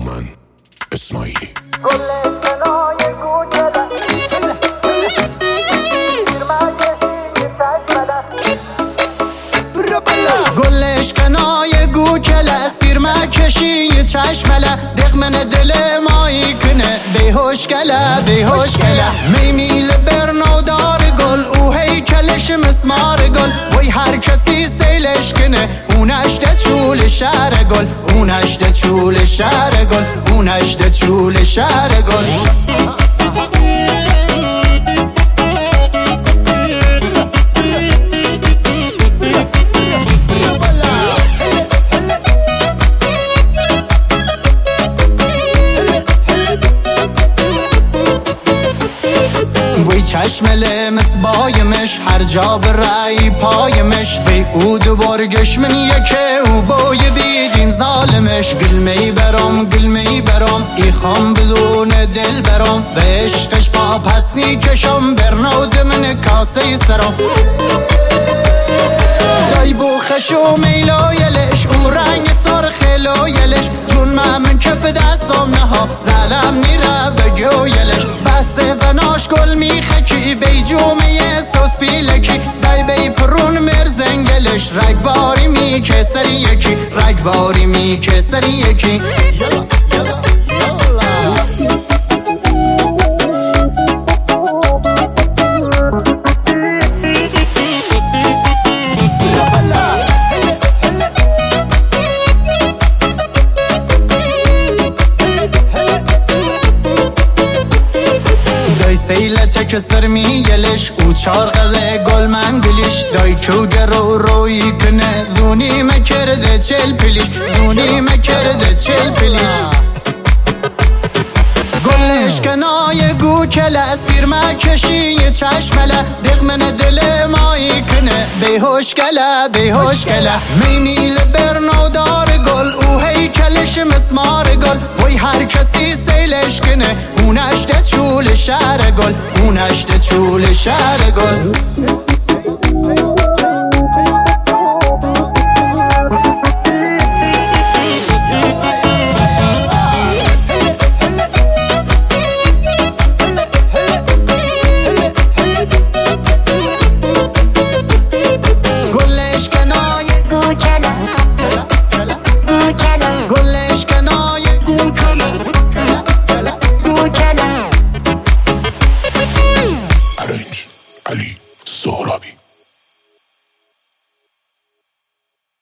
من اسماعیلی. گلش کنای گوکله سیرما کشی چشمله دقمن دل مایی کنه بیهوش کله میمیل برنودار گل او هیکلش مسمار گل وی هر کسی سیلش کنه اونشت چول شهر گل اونشت چول شهر گل اونشت چول شهر گل. وی چشمل مسبایمش هر جا به رای پایمش وی او دوبارگش من یکه او بای بیدین ظالمش گلمی برام ای خام بدون دل برام و عشقش با پسنی کشم برنود من کاسه سرام دای بوخش و میلایلش او رنگ سرخ لایلش جون من کف دستم نها زلم نیره و گویلش بسته و ناش گل میخکی بی جومه سوس پیلکی دای بی پرون مرزنگلش رگباری میکه سری یکی رگباری میکه سری یکی. سیله چک سر میگلش او چارقه گل من گلیش دای چوگه روی کنه زونی مکرده چل پلیش زونی مکرده چل پلیش. گلش کنای گوکله سیرما کشی چشمله دقمن دل مایی کنه بیهوش کله میمیل برنودار گل او هیکلش مسمار گل وی هر کسی سیلش کنه اونشت چول شهر گل اونشت چول شهر گل.